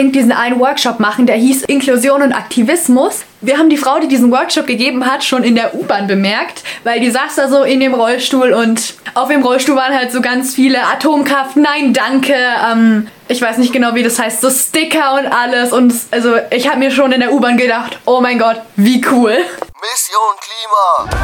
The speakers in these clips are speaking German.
diesen einen Workshop machen, der hieß Inklusion und Aktivismus. Wir haben die Frau, die diesen Workshop gegeben hat, schon in der U-Bahn bemerkt, weil die saß da so in dem Rollstuhl und auf dem Rollstuhl waren halt so ganz viele Atomkraft, nein, danke, ich weiß nicht genau, wie das heißt, so Sticker und alles. Und also ich habe mir schon in der U-Bahn gedacht, oh mein Gott, wie cool. Mission Klima.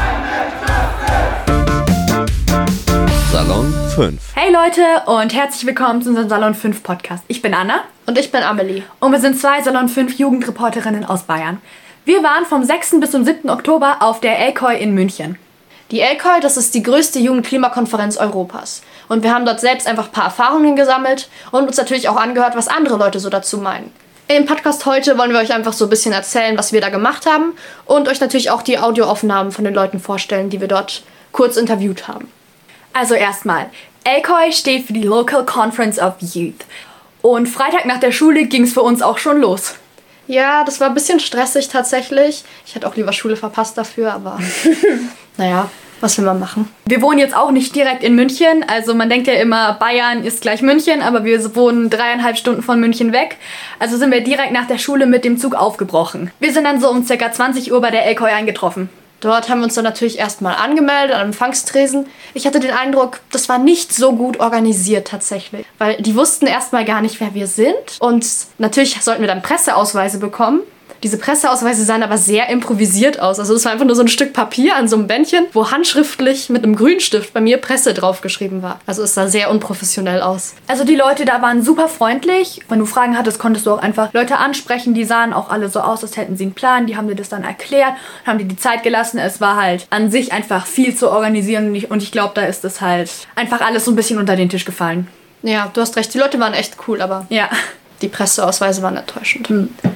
Salon 5. Hey Leute und herzlich willkommen zu unserem Salon 5 Podcast. Ich bin Anna. Und ich bin Amelie. Und wir sind zwei Salon 5 Jugendreporterinnen aus Bayern. Wir waren vom 6. bis zum 7. Oktober auf der ELCOI in München. Die ELCOI, das ist die größte Jugendklimakonferenz Europas. Und wir haben dort selbst einfach ein paar Erfahrungen gesammelt und uns natürlich auch angehört, was andere Leute so dazu meinen. Im Podcast heute wollen wir euch einfach so ein bisschen erzählen, was wir da gemacht haben und euch natürlich auch die Audioaufnahmen von den Leuten vorstellen, die wir dort kurz interviewt haben. Also erstmal, ELCOI steht für die Local Conference of Youth. Und Freitag nach der Schule ging es für uns auch schon los. Ja, das war ein bisschen stressig tatsächlich. Ich hätte auch lieber Schule verpasst dafür, aber naja, was will man machen? Wir wohnen jetzt auch nicht direkt in München. Also man denkt ja immer, Bayern ist gleich München, aber wir wohnen 3,5 Stunden von München weg. Also sind wir direkt nach der Schule mit dem Zug aufgebrochen. Wir sind dann so um ca. 20 Uhr bei der ELCOI eingetroffen. Dort haben wir uns dann natürlich erstmal angemeldet am Empfangstresen. Ich hatte den Eindruck, das war nicht so gut organisiert tatsächlich. Weil die wussten erstmal gar nicht, wer wir sind. Und natürlich sollten wir dann Presseausweise bekommen. Diese Presseausweise sahen aber sehr improvisiert aus. Also es war einfach nur so ein Stück Papier an so einem Bändchen, wo handschriftlich mit einem Grünstift bei mir Presse draufgeschrieben war. Also es sah sehr unprofessionell aus. Also die Leute da waren super freundlich. Wenn du Fragen hattest, konntest du auch einfach Leute ansprechen. Die sahen auch alle so aus, als hätten sie einen Plan. Die haben dir das dann erklärt, haben dir die Zeit gelassen. Es war halt an sich einfach viel zu organisieren. Und ich glaube, da ist es halt einfach alles so ein bisschen unter den Tisch gefallen. Ja, du hast recht. Die Leute waren echt cool, aber ja, die Presseausweise waren enttäuschend.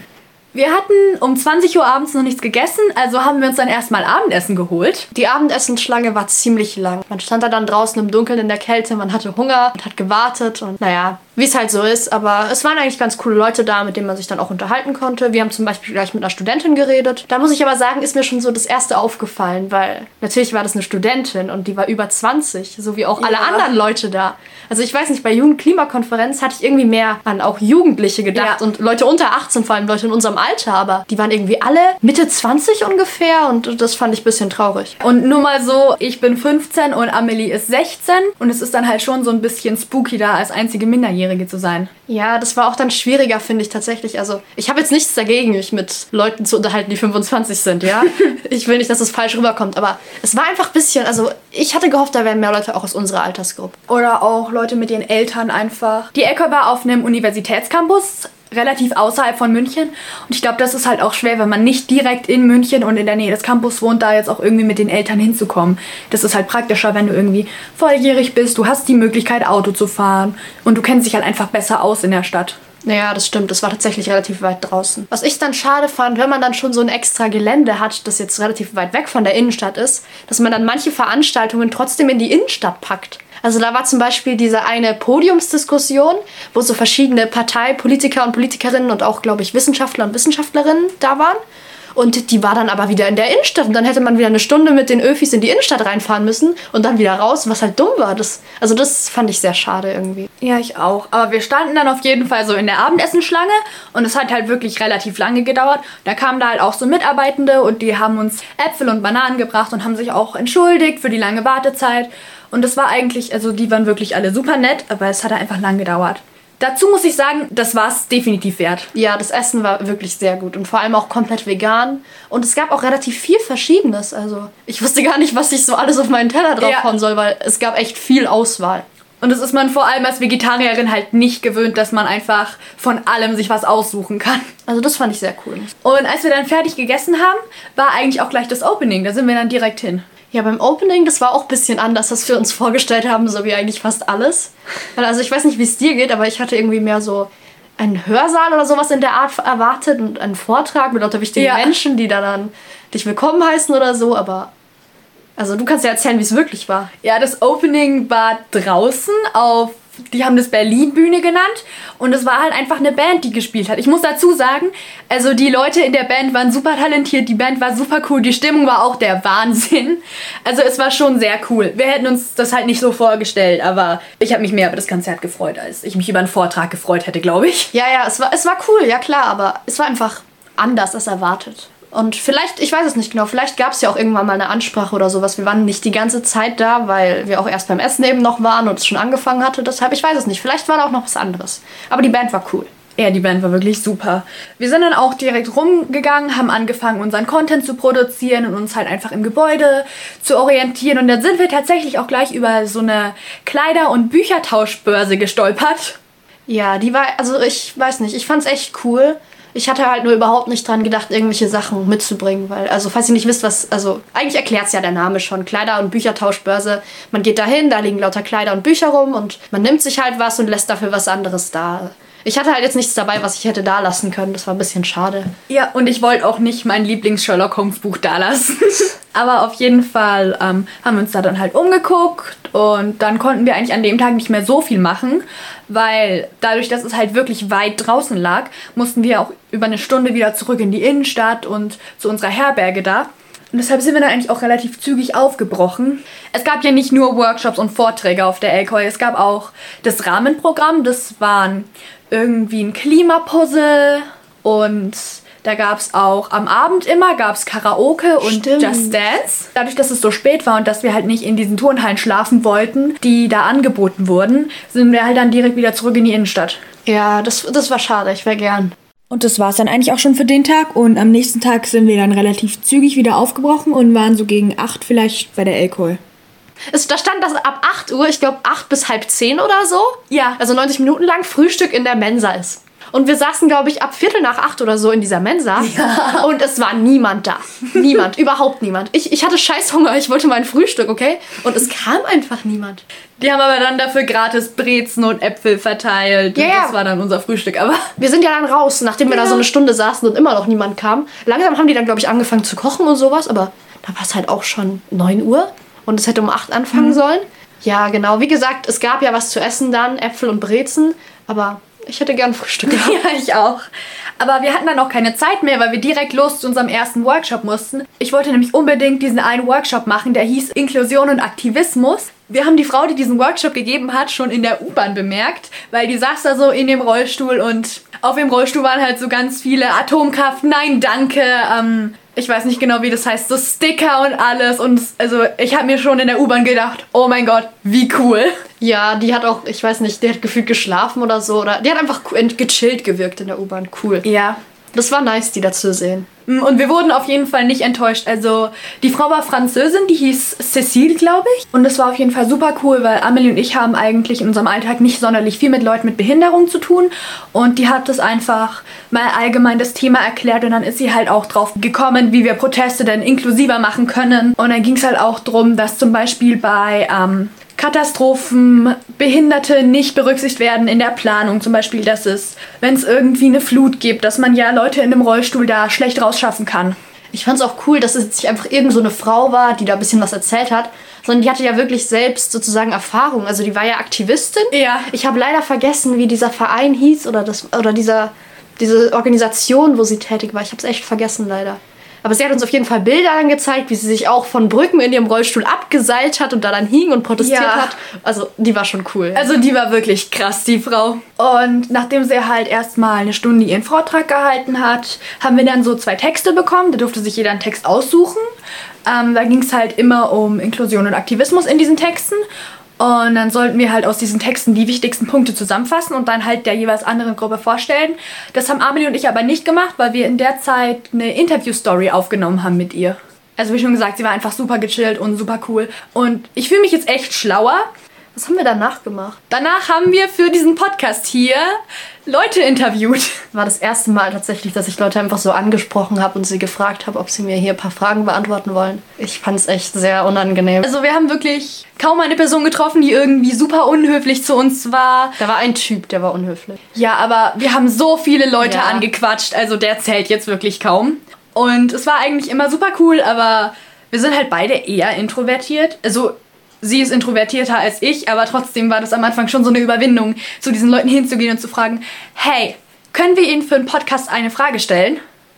Wir hatten um 20 Uhr abends noch nichts gegessen, also haben wir uns dann erstmal Abendessen geholt. Die Abendessenschlange war ziemlich lang. Man stand da dann draußen im Dunkeln in der Kälte, man hatte Hunger und hat gewartet und naja, wie es halt so ist. Aber es waren eigentlich ganz coole Leute da, mit denen man sich dann auch unterhalten konnte. Wir haben zum Beispiel gleich mit einer Studentin geredet. Da muss ich aber sagen, ist mir schon so das Erste aufgefallen, weil natürlich war das eine Studentin und die war über 20, so wie auch alle anderen Leute da. Also ich weiß nicht, bei Jugendklimakonferenz hatte ich irgendwie mehr an auch Jugendliche gedacht und Leute unter 18, vor allem Leute in unserem Alter, aber die waren irgendwie alle Mitte 20 ungefähr und das fand ich ein bisschen traurig. Und nur mal so, ich bin 15 und Amelie ist 16 und es ist dann halt schon so ein bisschen spooky da, als einzige Minderjährige zu sein. Ja, das war auch dann schwieriger, finde ich tatsächlich. Also ich habe jetzt nichts dagegen, mich mit Leuten zu unterhalten, die 25 sind, ja. Ich will nicht, dass es falsch rüberkommt, aber es war einfach ein bisschen, also ich hatte gehofft, da wären mehr Leute auch aus unserer Altersgruppe. Oder auch Leute mit ihren Eltern einfach. Die ELCOI war auf einem Universitätscampus, relativ außerhalb von München. Und ich glaube, das ist halt auch schwer, wenn man nicht direkt in München und in der Nähe des Campus wohnt, da jetzt auch irgendwie mit den Eltern hinzukommen. Das ist halt praktischer, wenn du irgendwie volljährig bist, du hast die Möglichkeit, Auto zu fahren und du kennst dich halt einfach besser aus in der Stadt. Naja, das stimmt. Das war tatsächlich relativ weit draußen. Was ich dann schade fand, wenn man dann schon so ein extra Gelände hat, das jetzt relativ weit weg von der Innenstadt ist, dass man dann manche Veranstaltungen trotzdem in die Innenstadt packt. Also da war zum Beispiel diese eine Podiumsdiskussion, wo so verschiedene Parteipolitiker und Politikerinnen und auch, glaube ich, Wissenschaftler und Wissenschaftlerinnen da waren. Und die war dann aber wieder in der Innenstadt. Und dann hätte man wieder eine Stunde mit den Öfis in die Innenstadt reinfahren müssen und dann wieder raus, was halt dumm war. Das fand ich sehr schade irgendwie. Ja, ich auch. Aber wir standen dann auf jeden Fall so in der Abendessenschlange und es hat halt wirklich relativ lange gedauert. Da kamen da halt auch so Mitarbeitende und die haben uns Äpfel und Bananen gebracht und haben sich auch entschuldigt für die lange Wartezeit. Und das war eigentlich, also die waren wirklich alle super nett, aber es hat einfach lang gedauert. Dazu muss ich sagen, das war es definitiv wert. Ja, das Essen war wirklich sehr gut und vor allem auch komplett vegan. Und es gab auch relativ viel Verschiedenes. Also ich wusste gar nicht, was ich so alles auf meinen Teller draufhauen soll, weil es gab echt viel Auswahl. Und das ist man vor allem als Vegetarierin halt nicht gewöhnt, dass man einfach von allem sich was aussuchen kann. Also das fand ich sehr cool. Und als wir dann fertig gegessen haben, war eigentlich auch gleich das Opening. Da sind wir dann direkt hin. Ja, beim Opening, das war auch ein bisschen anders, was wir uns vorgestellt haben, so wie eigentlich fast alles. Also ich weiß nicht, wie es dir geht, aber ich hatte irgendwie mehr so einen Hörsaal oder sowas in der Art erwartet und einen Vortrag mit lauter wichtigen Menschen, die dann dich willkommen heißen oder so, aber also du kannst ja erzählen, wie es wirklich war. Ja, das Opening war draußen auf Die haben das Berlin-Bühne genannt und es war halt einfach eine Band, die gespielt hat. Ich muss dazu sagen, also die Leute in der Band waren super talentiert, die Band war super cool, die Stimmung war auch der Wahnsinn. Also es war schon sehr cool. Wir hätten uns das halt nicht so vorgestellt, aber ich habe mich mehr über das Konzert gefreut, als ich mich über einen Vortrag gefreut hätte, glaube ich. Ja, es war cool, ja klar, aber es war einfach anders als erwartet. Und vielleicht, ich weiß es nicht genau, vielleicht gab es ja auch irgendwann mal eine Ansprache oder sowas. Wir waren nicht die ganze Zeit da, weil wir auch erst beim Essen eben noch waren und es schon angefangen hatte. Deshalb, ich weiß es nicht, vielleicht war da auch noch was anderes. Aber die Band war cool. Ja, die Band war wirklich super. Wir sind dann auch direkt rumgegangen, haben angefangen, unseren Content zu produzieren und uns halt einfach im Gebäude zu orientieren. Und dann sind wir tatsächlich auch gleich über so eine Kleider- und Büchertauschbörse gestolpert. Ja, die war, also ich weiß nicht, ich fand's echt cool. Ich hatte halt nur überhaupt nicht dran gedacht, irgendwelche Sachen mitzubringen, weil, also falls ihr nicht wisst, eigentlich erklärt's ja der Name schon, Kleider- und Büchertauschbörse. Man geht dahin, da liegen lauter Kleider und Bücher rum und man nimmt sich halt was und lässt dafür was anderes da. Ich hatte halt jetzt nichts dabei, was ich hätte da lassen können, das war ein bisschen schade. Ja, und ich wollte auch nicht mein Lieblings-Sherlock-Holmes-Buch da lassen. Aber auf jeden Fall haben wir uns da dann halt umgeguckt und dann konnten wir eigentlich an dem Tag nicht mehr so viel machen, weil dadurch, dass es halt wirklich weit draußen lag, mussten wir auch über eine Stunde wieder zurück in die Innenstadt und zu unserer Herberge da. Und deshalb sind wir dann eigentlich auch relativ zügig aufgebrochen. Es gab ja nicht nur Workshops und Vorträge auf der Elkhoi, es gab auch das Rahmenprogramm, das waren irgendwie ein Klimapuzzle und da gab es auch am Abend immer gab's Karaoke und Just Dance. Dadurch, dass es so spät war und dass wir halt nicht in diesen Turnhallen schlafen wollten, die da angeboten wurden, sind wir halt dann direkt wieder zurück in die Innenstadt. Ja, das war schade, ich wäre gern. Und das war's dann eigentlich auch schon für den Tag und am nächsten Tag sind wir dann relativ zügig wieder aufgebrochen und waren so gegen 8 vielleicht bei der Elkhoi. Da stand das ab 8 Uhr, ich glaube 8 bis halb 10 oder so. Ja. Also 90 Minuten lang Frühstück in der Mensa ist. Und wir saßen, glaube ich, ab 7:45 oder so in dieser Mensa. Ja. Und es war niemand da. Niemand, überhaupt niemand. Ich hatte Scheißhunger, ich wollte mein Frühstück, okay? Und es kam einfach niemand. Die haben aber dann dafür gratis Brezen und Äpfel verteilt. Ja, und das war dann unser Frühstück. Aber wir sind ja dann raus, nachdem wir da so eine Stunde saßen und immer noch niemand kam. Langsam haben die dann, glaube ich, angefangen zu kochen und sowas. Aber da war es halt auch schon 9 Uhr. Und es hätte um 8 anfangen sollen. Ja, genau. Wie gesagt, es gab ja was zu essen dann, Äpfel und Brezen. Aber ich hätte gern Frühstück gehabt. Ja, ich auch. Aber wir hatten dann auch keine Zeit mehr, weil wir direkt los zu unserem ersten Workshop mussten. Ich wollte nämlich unbedingt diesen einen Workshop machen, der hieß Inklusion und Aktivismus. Wir haben die Frau, die diesen Workshop gegeben hat, schon in der U-Bahn bemerkt, weil die saß da so in dem Rollstuhl und auf dem Rollstuhl waren halt so ganz viele Atomkraft, nein, danke, ich weiß nicht genau, wie das heißt, so Sticker und alles. Und also ich habe mir schon in der U-Bahn gedacht, oh mein Gott, wie cool. Ja, die hat auch, ich weiß nicht, die hat gefühlt geschlafen oder so. Oder die hat einfach gechillt gewirkt in der U-Bahn. Cool. Ja. Das war nice, die da zu sehen. Und wir wurden auf jeden Fall nicht enttäuscht. Also die Frau war Französin, die hieß Cécile, glaube ich. Und das war auf jeden Fall super cool, weil Amelie und ich haben eigentlich in unserem Alltag nicht sonderlich viel mit Leuten mit Behinderung zu tun. Und die hat das einfach mal allgemein das Thema erklärt. Und dann ist sie halt auch drauf gekommen, wie wir Proteste denn inklusiver machen können. Und dann ging es halt auch darum, dass zum Beispiel bei Katastrophen Behinderte nicht berücksichtigt werden in der Planung. Zum Beispiel, dass es, wenn es irgendwie eine Flut gibt, dass man ja Leute in einem Rollstuhl da schlecht rausschaffen kann. Ich fand es auch cool, dass es nicht einfach irgend so eine Frau war, die da ein bisschen was erzählt hat, sondern die hatte ja wirklich selbst sozusagen Erfahrung. Also die war ja Aktivistin. Ja. Ich habe leider vergessen, wie dieser Verein hieß oder diese Organisation, wo sie tätig war. Ich habe es echt vergessen leider. Aber sie hat uns auf jeden Fall Bilder dann gezeigt, wie sie sich auch von Brücken in ihrem Rollstuhl abgeseilt hat und da dann hing und protestiert hat. Also die war schon cool. Also die war wirklich krass, die Frau. Und nachdem sie halt erstmal eine Stunde ihren Vortrag gehalten hat, haben wir dann so 2 Texte bekommen. Da durfte sich jeder einen Text aussuchen. Da ging es halt immer um Inklusion und Aktivismus in diesen Texten. Und dann sollten wir halt aus diesen Texten die wichtigsten Punkte zusammenfassen und dann halt der jeweils anderen Gruppe vorstellen. Das haben Amelie und ich aber nicht gemacht, weil wir in der Zeit eine Interview-Story aufgenommen haben mit ihr. Also wie schon gesagt, sie war einfach super gechillt und super cool. Und ich fühle mich jetzt echt schlauer. Was haben wir danach gemacht? Danach haben wir für diesen Podcast hier Leute interviewt. War das erste Mal tatsächlich, dass ich Leute einfach so angesprochen habe und sie gefragt habe, ob sie mir hier ein paar Fragen beantworten wollen. Ich fand es echt sehr unangenehm. Also wir haben wirklich kaum eine Person getroffen, die irgendwie super unhöflich zu uns war. Da war ein Typ, der war unhöflich. Ja, aber wir haben so viele Leute angequatscht, also der zählt jetzt wirklich kaum. Und es war eigentlich immer super cool, aber wir sind halt beide eher introvertiert. Also sie ist introvertierter als ich, aber trotzdem war das am Anfang schon so eine Überwindung, zu diesen Leuten hinzugehen und zu fragen, hey, können wir Ihnen für einen Podcast eine Frage stellen?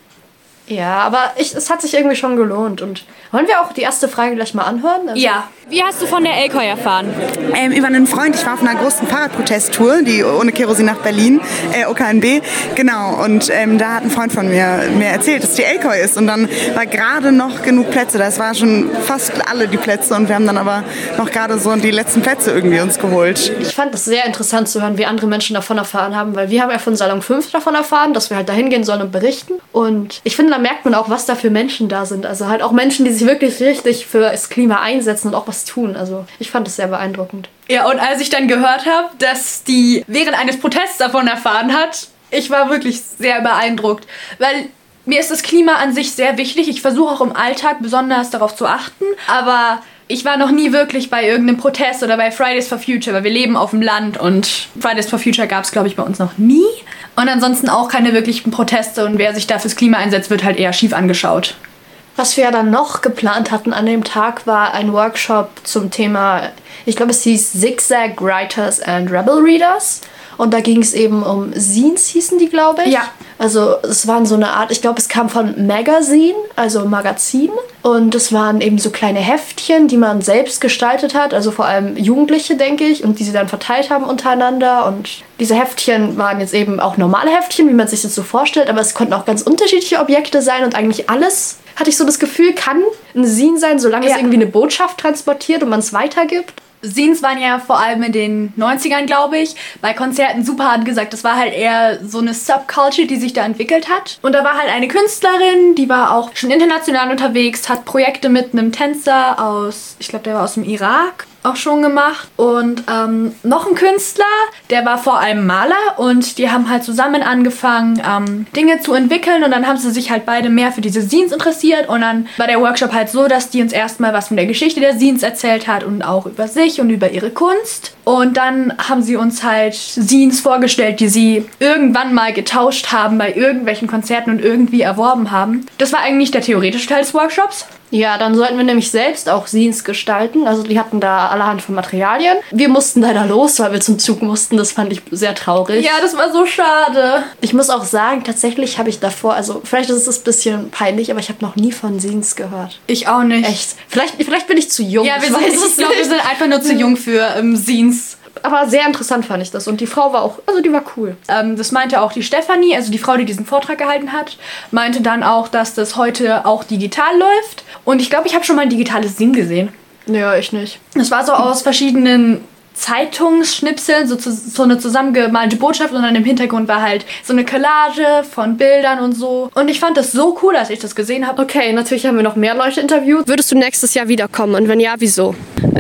Ja, aber es hat sich irgendwie schon gelohnt. Und wollen wir auch die erste Frage gleich mal anhören? Also Ja. Wie hast du von der Elkoi erfahren? Über einen Freund. Ich war auf einer großen Fahrradprotesttour, die ohne Kerosin nach Berlin, OKNB, genau. Und da hat ein Freund von mir erzählt, dass die Elkoi ist. Und dann war gerade noch genug Plätze. Das waren schon fast alle die Plätze. Und wir haben dann aber noch gerade so die letzten Plätze irgendwie uns geholt. Ich fand es sehr interessant zu hören, wie andere Menschen davon erfahren haben. Weil wir haben ja von Salon 5 davon erfahren, dass wir halt dahin gehen sollen und berichten. Und ich finde, da merkt man auch, was da für Menschen da sind. Also halt auch Menschen, die sich wirklich richtig für das Klima einsetzen und auch was tun. Also ich fand es sehr beeindruckend. Ja, und als ich dann gehört habe, dass die während eines Protests davon erfahren hat, ich war wirklich sehr beeindruckt. Weil mir ist das Klima an sich sehr wichtig. Ich versuche auch im Alltag besonders darauf zu achten. Aber ich war noch nie wirklich bei irgendeinem Protest oder bei Fridays for Future, weil wir leben auf dem Land und Fridays for Future gab es, glaube ich, bei uns noch nie. Und ansonsten auch keine wirklichen Proteste und wer sich da fürs Klima einsetzt, wird halt eher schief angeschaut. Was wir ja dann noch geplant hatten an dem Tag, war ein Workshop zum Thema, ich glaube, es hieß Zigzag Writers and Rebel Readers. Und da ging es eben um Zines, hießen die, glaube ich. Ja. Also es waren so eine Art, ich glaube, es kam von Magazine, also Magazin. Und es waren eben so kleine Heftchen, die man selbst gestaltet hat. Also vor allem Jugendliche, denke ich. Und die sie dann verteilt haben untereinander. Und diese Heftchen waren jetzt eben auch normale Heftchen, wie man sich das so vorstellt. Aber es konnten auch ganz unterschiedliche Objekte sein. Und eigentlich alles, hatte ich so das Gefühl, kann ein Zine sein, solange es irgendwie eine Botschaft transportiert und man es weitergibt. Zines waren ja vor allem in den 90ern, glaube ich, bei Konzerten super hart gesagt. Das war halt eher so eine Subculture, die sich da entwickelt hat. Und da war halt eine Künstlerin, die war auch schon international unterwegs, hat Projekte mit einem Tänzer aus, ich glaube, der war aus dem Irak, auch schon gemacht. Und noch ein Künstler, der war vor allem Maler und die haben halt zusammen angefangen, Dinge zu entwickeln und dann haben sie sich halt beide mehr für diese Zines interessiert und dann war der Workshop halt so, dass die uns erstmal was von der Geschichte der Zines erzählt hat und auch über sich und über ihre Kunst. Und dann haben sie uns halt Zines vorgestellt, die sie irgendwann mal getauscht haben bei irgendwelchen Konzerten und irgendwie erworben haben. Das war eigentlich der theoretische Teil des Workshops. Ja, dann sollten wir nämlich selbst auch Zines gestalten. Also die hatten da allerhand von Materialien. Wir mussten leider los, weil wir zum Zug mussten. Das fand ich sehr traurig. Ja, das war so schade. Ich muss auch sagen, tatsächlich habe ich davor, also vielleicht ist es ein bisschen peinlich, aber ich habe noch nie von Zines gehört. Ich auch nicht. Echt? Vielleicht bin ich zu jung. Ja, ich glaube, wir sind einfach nur zu jung für Zines. Aber sehr interessant fand ich das. Und die Frau war auch, also die war cool. Das meinte auch die Stefanie, also die Frau, die diesen Vortrag gehalten hat, meinte dann auch, dass das heute auch digital läuft. Und ich glaube, ich habe schon mal ein digitales Zine gesehen. Ja, ich nicht. Das war so aus verschiedenen Zeitungsschnipseln, so eine zusammengemalte Botschaft und dann im Hintergrund war halt so eine Collage von Bildern und so. Und ich fand das so cool, als ich das gesehen habe. Okay, natürlich haben wir noch mehr Leute interviewt. Würdest du nächstes Jahr wiederkommen? Und wenn ja, wieso?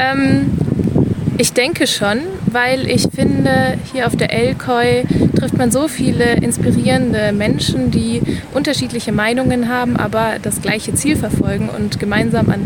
Ich denke schon, weil ich finde, hier auf der Elkoi trifft man so viele inspirierende Menschen, die unterschiedliche Meinungen haben, aber das gleiche Ziel verfolgen und gemeinsam an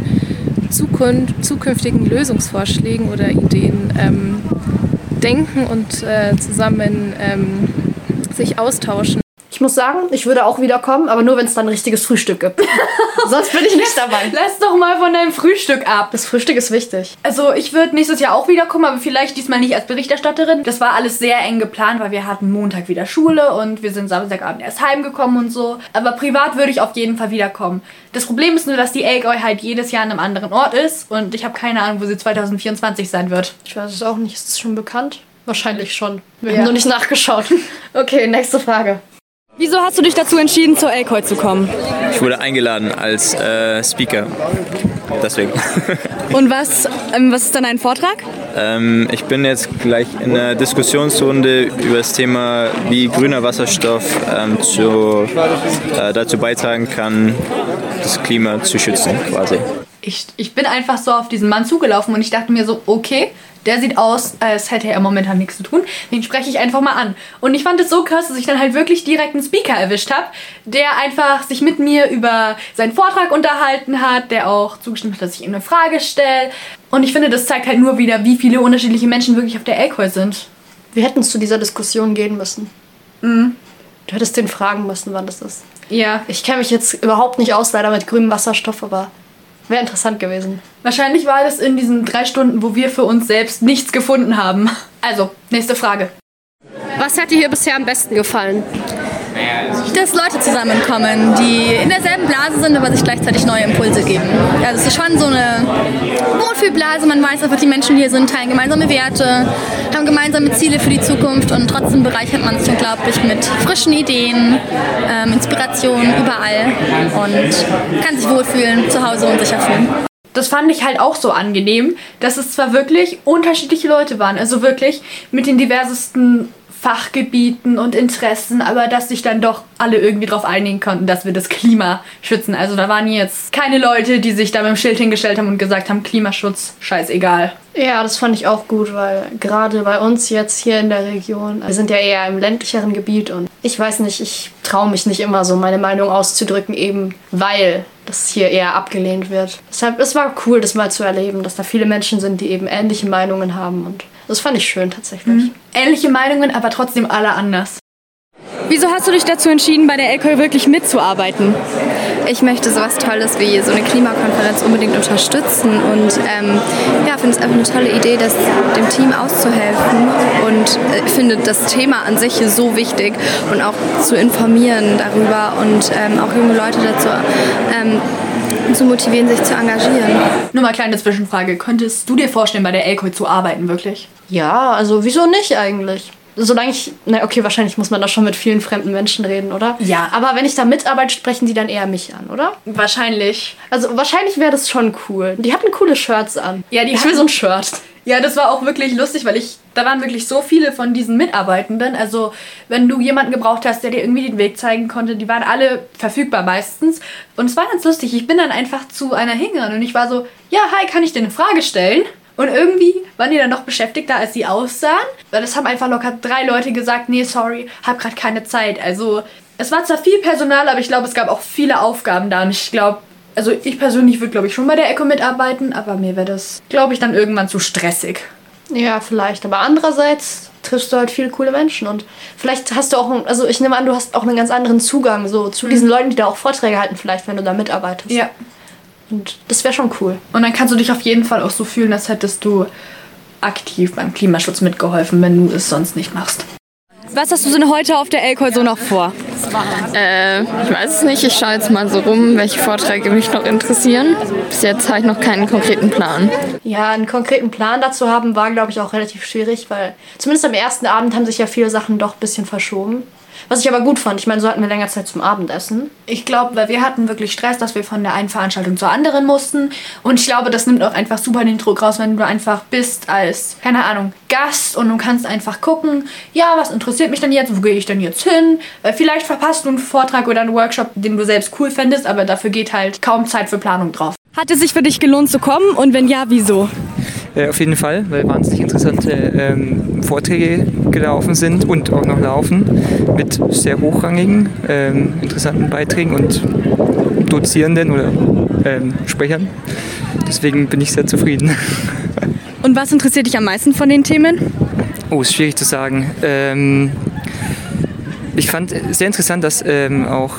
zukünftigen Lösungsvorschlägen oder Ideen denken und zusammen sich austauschen. Ich muss sagen, ich würde auch wiederkommen, aber nur, wenn es dann ein richtiges Frühstück gibt. Sonst bin ich nicht dabei. Lass doch mal von deinem Frühstück ab. Das Frühstück ist wichtig. Also ich würde nächstes Jahr auch wiederkommen, aber vielleicht diesmal nicht als Berichterstatterin. Das war alles sehr eng geplant, weil wir hatten Montag wieder Schule und wir sind Samstagabend erst heimgekommen und so. Aber privat würde ich auf jeden Fall wiederkommen. Das Problem ist nur, dass die Elkoi halt jedes Jahr an einem anderen Ort ist und ich habe keine Ahnung, wo sie 2024 sein wird. Ich weiß es auch nicht. Ist es schon bekannt? Wahrscheinlich schon. Wir haben noch nicht nachgeschaut. Okay, nächste Frage. Wieso hast du dich dazu entschieden, zur Elkoi zu kommen? Ich wurde eingeladen als Speaker, deswegen. Und was ist dann ein Vortrag? Ich bin jetzt gleich in einer Diskussionsrunde über das Thema, wie grüner Wasserstoff dazu beitragen kann, das Klima zu schützen quasi. Ich bin einfach so auf diesen Mann zugelaufen und ich dachte mir so, okay, der sieht aus, als hätte er momentan nichts zu tun. Den spreche ich einfach mal an. Und ich fand es so krass, dass ich dann halt wirklich direkt einen Speaker erwischt habe, der einfach sich mit mir über seinen Vortrag unterhalten hat, der auch zugestimmt hat, dass ich ihm eine Frage stelle. Und ich finde, das zeigt halt nur wieder, wie viele unterschiedliche Menschen wirklich auf der Elkoi sind. Wir hätten zu dieser Diskussion gehen müssen. Du hättest den fragen müssen, wann das ist. Ja. Ich kenne mich jetzt überhaupt nicht aus, leider mit grünem Wasserstoff, aber Wäre interessant gewesen. Wahrscheinlich war das in diesen 3 Stunden, wo wir für uns selbst nichts gefunden haben. Also, nächste Frage. Was hat dir hier bisher am besten gefallen? Dass Leute zusammenkommen, die in derselben Blase sind, aber sich gleichzeitig neue Impulse geben. Also es ist schon so eine Wohlfühlblase, man weiß einfach, die Menschen hier sind, teilen gemeinsame Werte, haben gemeinsame Ziele für die Zukunft und trotzdem bereichert man sich unglaublich mit frischen Ideen, Inspirationen überall und kann sich wohlfühlen, zu Hause und sicher fühlen. Das fand ich halt auch so angenehm, dass es zwar wirklich unterschiedliche Leute waren, also wirklich mit den diversesten Fachgebieten und Interessen, aber dass sich dann doch alle irgendwie darauf einigen konnten, dass wir das Klima schützen. Also da waren jetzt keine Leute, die sich da mit dem Schild hingestellt haben und gesagt haben, Klimaschutz, scheißegal. Ja, das fand ich auch gut, weil gerade bei uns jetzt hier in der Region, wir sind ja eher im ländlicheren Gebiet und ich weiß nicht, ich traue mich nicht immer so meine Meinung auszudrücken, eben weil das hier eher abgelehnt wird. Deshalb, es war cool, das mal zu erleben, dass da viele Menschen sind, die eben ähnliche Meinungen haben und das fand ich schön tatsächlich. Ähnliche Meinungen, aber trotzdem alle anders. Wieso hast du dich dazu entschieden, bei der Elkoi wirklich mitzuarbeiten? Ich möchte sowas Tolles wie so eine Klimakonferenz unbedingt unterstützen und finde es einfach eine tolle Idee, das dem Team auszuhelfen und finde das Thema an sich so wichtig und auch zu informieren darüber und auch junge Leute dazu zu motivieren, sich zu engagieren. Nur mal kleine Zwischenfrage. Könntest du dir vorstellen, bei der Elkoi zu arbeiten, wirklich? Ja, also wieso nicht eigentlich? Solange ich, okay, wahrscheinlich muss man da schon mit vielen fremden Menschen reden, oder? Ja. Aber wenn ich da mitarbeite, sprechen die dann eher mich an, oder? Wahrscheinlich. Also wahrscheinlich wäre das schon cool. Die hatten coole Shirts an. Ja, ich will so ein Shirt. Ja, das war auch wirklich lustig, weil da waren wirklich so viele von diesen Mitarbeitenden. Also, wenn du jemanden gebraucht hast, der dir irgendwie den Weg zeigen konnte, die waren alle verfügbar meistens. Und es war ganz lustig. Ich bin dann einfach zu einer hingegangen und ich war so, ja, hi, kann ich dir eine Frage stellen? Und irgendwie waren die dann noch beschäftigter, als sie aussahen. Weil es haben einfach locker 3 Leute gesagt, nee, sorry, hab grad keine Zeit. Also, es war zwar viel Personal, aber ich glaube, es gab auch viele Aufgaben da. Und ich glaube, also ich persönlich würde, glaube ich, schon bei der Elkoi mitarbeiten, aber mir wäre das, glaube ich, dann irgendwann zu stressig. Ja, vielleicht. Aber andererseits triffst du halt viele coole Menschen und vielleicht hast du auch, also ich nehme an, du hast auch einen ganz anderen Zugang so zu diesen Leuten, die da auch Vorträge halten, vielleicht, wenn du da mitarbeitest. Ja. Und das wäre schon cool. Und dann kannst du dich auf jeden Fall auch so fühlen, als hättest du aktiv beim Klimaschutz mitgeholfen, wenn du es sonst nicht machst. Was hast du denn heute auf der Elkoi so noch vor? Ich weiß es nicht. Ich schaue jetzt mal so rum, welche Vorträge mich noch interessieren. Bis jetzt habe ich noch keinen konkreten Plan. Ja, einen konkreten Plan dazu haben war, glaube ich, auch relativ schwierig, weil zumindest am ersten Abend haben sich ja viele Sachen doch ein bisschen verschoben. Was ich aber gut fand. Ich meine, so hatten wir länger Zeit zum Abendessen. Ich glaube, weil wir hatten wirklich Stress, dass wir von der einen Veranstaltung zur anderen mussten. Und ich glaube, das nimmt auch einfach super den Druck raus, wenn du einfach bist als, keine Ahnung, Gast und du kannst einfach gucken, ja, was interessiert mich denn jetzt, wo gehe ich denn jetzt hin? Weil vielleicht verpasst du einen Vortrag oder einen Workshop, den du selbst cool fändest, aber dafür geht halt kaum Zeit für Planung drauf. Hat es sich für dich gelohnt zu kommen und wenn ja, wieso? Auf jeden Fall, weil wahnsinnig interessante Vorträge gelaufen sind und auch noch laufen mit sehr hochrangigen, interessanten Beiträgen und Dozierenden oder Sprechern. Deswegen bin ich sehr zufrieden. Und was interessiert dich am meisten von den Themen? Oh, ist schwierig zu sagen. Ich fand sehr interessant, dass auch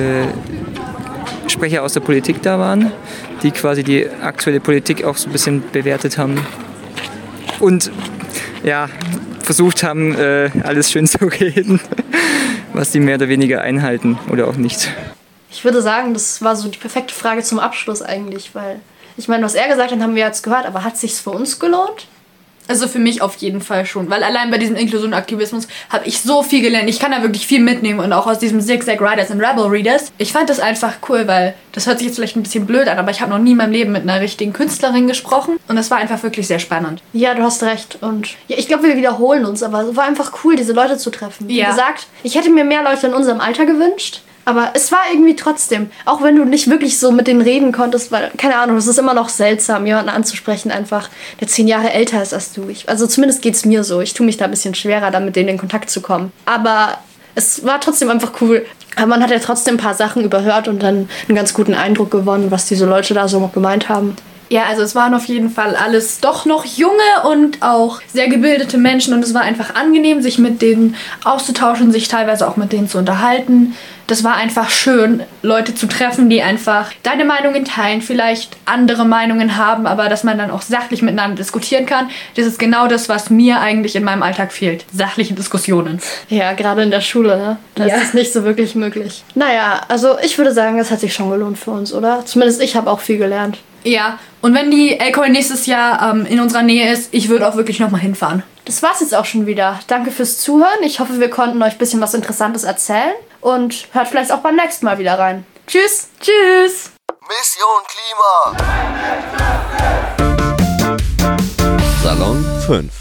Sprecher aus der Politik da waren, die quasi die aktuelle Politik auch so ein bisschen bewertet haben und ja, versucht haben, alles schön zu reden, was die mehr oder weniger einhalten oder auch nicht. Ich würde sagen, das war so die perfekte Frage zum Abschluss eigentlich, weil ich meine, was er gesagt hat, haben wir jetzt gehört, aber hat es sich für uns gelohnt? Also für mich auf jeden Fall schon, weil allein bei diesem Inklusion und Aktivismus habe ich so viel gelernt. Ich kann da wirklich viel mitnehmen und auch aus diesem Zigzag Riders and Rebel Readers. Ich fand das einfach cool, weil das hört sich jetzt vielleicht ein bisschen blöd an, aber ich habe noch nie in meinem Leben mit einer richtigen Künstlerin gesprochen und das war einfach wirklich sehr spannend. Ja, du hast recht und ja, ich glaube, wir wiederholen uns, aber es war einfach cool, diese Leute zu treffen. Wie gesagt, ich hätte mir mehr Leute in unserem Alter gewünscht. Aber es war irgendwie trotzdem, auch wenn du nicht wirklich so mit denen reden konntest, weil, keine Ahnung, es ist immer noch seltsam, jemanden anzusprechen, einfach, der 10 Jahre älter ist als du. Also zumindest geht's mir so. Ich tue mich da ein bisschen schwerer, da mit denen in Kontakt zu kommen. Aber es war trotzdem einfach cool. Aber man hat ja trotzdem ein paar Sachen überhört und dann einen ganz guten Eindruck gewonnen, was diese Leute da so gemeint haben. Ja, also es waren auf jeden Fall alles doch noch junge und auch sehr gebildete Menschen und es war einfach angenehm, sich mit denen auszutauschen, sich teilweise auch mit denen zu unterhalten. Das war einfach schön, Leute zu treffen, die einfach deine Meinungen teilen, vielleicht andere Meinungen haben, aber dass man dann auch sachlich miteinander diskutieren kann. Das ist genau das, was mir eigentlich in meinem Alltag fehlt. Sachliche Diskussionen. Ja, gerade in der Schule, ne? Da ist es nicht so wirklich möglich. Naja, also ich würde sagen, das hat sich schon gelohnt für uns, oder? Zumindest ich habe auch viel gelernt. Ja, und wenn die Elkhoi nächstes Jahr in unserer Nähe ist, ich würde auch wirklich nochmal hinfahren. Das war's jetzt auch schon wieder. Danke fürs Zuhören. Ich hoffe, wir konnten euch ein bisschen was Interessantes erzählen. Und hört vielleicht auch beim nächsten Mal wieder rein. Tschüss. Tschüss. Mission Klima. Salon 5.